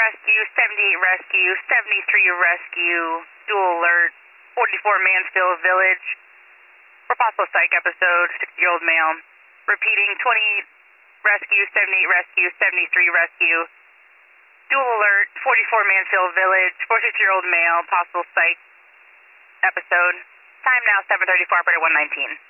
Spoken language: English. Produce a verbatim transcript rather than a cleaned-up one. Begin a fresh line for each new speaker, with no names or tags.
rescue, seventy-eight rescue, seventy-three rescue, dual alert, forty-four Mansfield Village. For possible psych episode, sixty-year-old male. Repeating, twenty-eight rescue, seventy-eight rescue, seventy-three rescue. Dual alert, forty-four Mansfield Village, forty-six-year-old male, possible psych episode. Time now seven thirty-four, operator one nineteen.